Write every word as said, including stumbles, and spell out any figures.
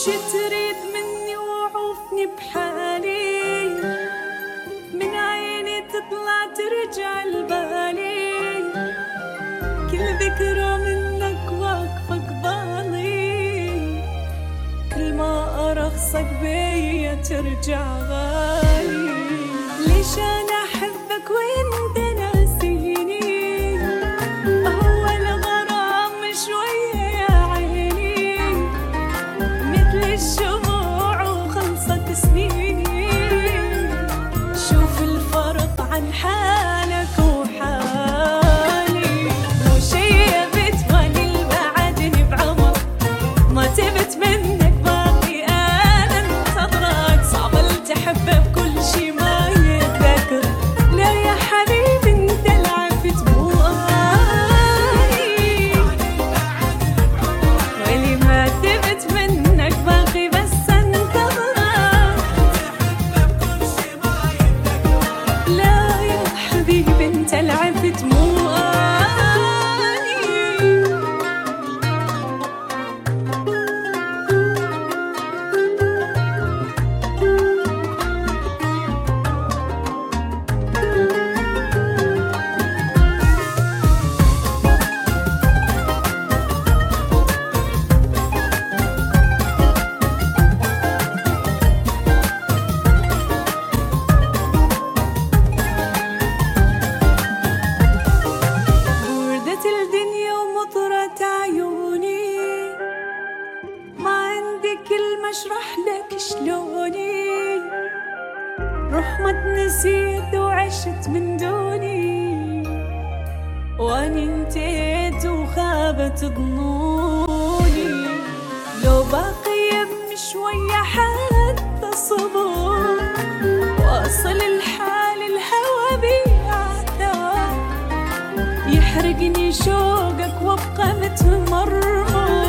تريد مني وعوفني بحالي، من عيني تطلع ترجع لبالي، كل ذكرى منك واقفة قبالي، كل ما أرخصك بيا ترجع غالي. ليش أنا أحبك وإنت ناسيني؟ هو الغرام شوية يا عيني، مثل الشموع وخلصت سنيني. شوف الفرق عن حالك وحالي، مو شي بتواني البعدني بعمر، ما تبت منك باقي أنا انتظرك. صعب التحب بكل شي ما يتذكر، لا يا حبيبي انت لعبت مو اني، واللي ما تبت منك باقي بس انتظرك. لا يا حبيبي انت لعبت مو عيوني، ما عندي كلمة اشرح لك شلوني، روح ما تنسيت وعشت من دوني، واني انتهيت وخابت ظنوني. لو باقي يم شوية حتى صبر، واصل الحال الهوى بيعتاب، يحرقني شوقك وابقى متمرمر.